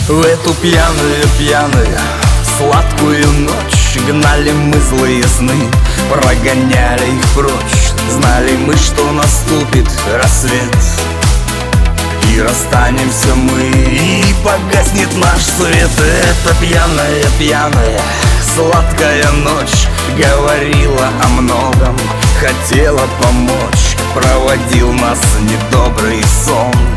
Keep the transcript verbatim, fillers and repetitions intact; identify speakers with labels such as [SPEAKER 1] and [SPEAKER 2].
[SPEAKER 1] В эту пьяную, пьяную, сладкую ночь гнали мы злые сны, прогоняли их прочь. Знали мы, что наступит рассвет, и расстанемся мы, и погаснет наш свет. Эта пьяная, пьяная, сладкая ночь говорила о многом, хотела помочь, проводил нас недобрый сон.